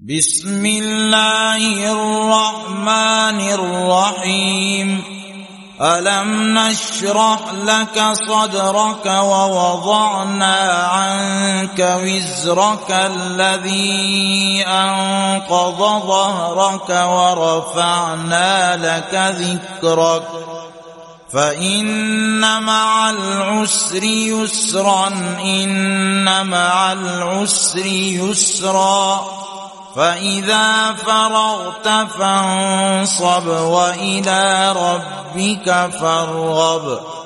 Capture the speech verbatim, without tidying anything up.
بسم الله الرحمن الرحيم ألم نشرح لك صدرك ووضعنا عنك وزرك الذي أنقض ظهرك ورفعنا لك ذكرك فإن مع العسر يسرا إن مع العسر يسرا فإذا فرغت فانصب وإلى ربك فارغب.